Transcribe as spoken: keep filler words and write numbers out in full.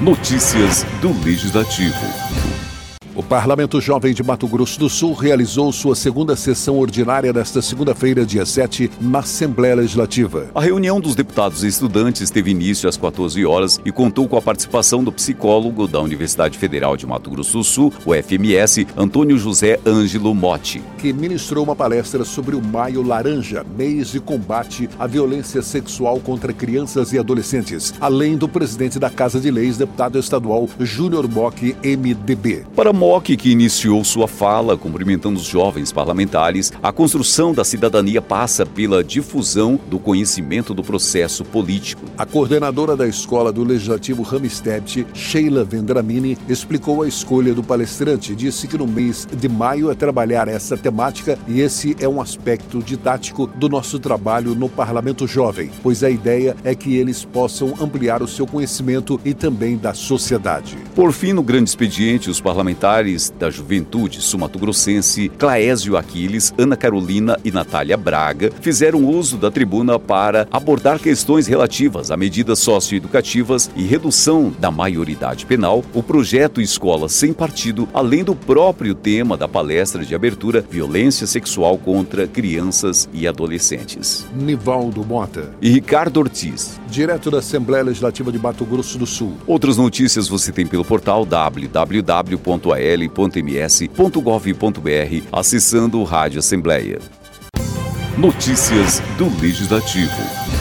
Notícias do Legislativo. O Parlamento Jovem de Mato Grosso do Sul realizou sua segunda sessão ordinária nesta segunda-feira, dia sete, na Assembleia Legislativa. A reunião dos deputados e estudantes teve início às quatorze horas e contou com a participação do psicólogo da Universidade Federal de Mato Grosso do Sul, o F M S, Antônio José Ângelo Motti, que ministrou uma palestra sobre o Maio Laranja, mês de combate à violência sexual contra crianças e adolescentes, além do presidente da Casa de Leis, deputado estadual Júnior Mock, M D B. Para Mock, que iniciou sua fala cumprimentando os jovens parlamentares, a construção da cidadania passa pela difusão do conhecimento do processo político. A coordenadora da Escola do Legislativo Ramstedt, Sheila Vendramini, explicou a escolha do palestrante e disse que no mês de maio é trabalhar essa temática e esse é um aspecto didático do nosso trabalho no Parlamento Jovem, pois a ideia é que eles possam ampliar o seu conhecimento e também da sociedade. Por fim, no grande expediente, os parlamentares da Juventude Sul-Mato-Grossense, Claésio Aquiles, Ana Carolina e Natália Braga, fizeram uso da tribuna para abordar questões relativas a medidas socioeducativas e redução da maioridade penal, o projeto Escola Sem Partido, além do próprio tema da palestra de abertura, violência sexual contra crianças e adolescentes. Nivaldo Mota e Ricardo Ortiz, direto da Assembleia Legislativa de Mato Grosso do Sul. Outras notícias você tem pelo portal w w w ponto a l ponto m s ponto gov ponto b r, acessando o Rádio Assembleia. Notícias do Legislativo.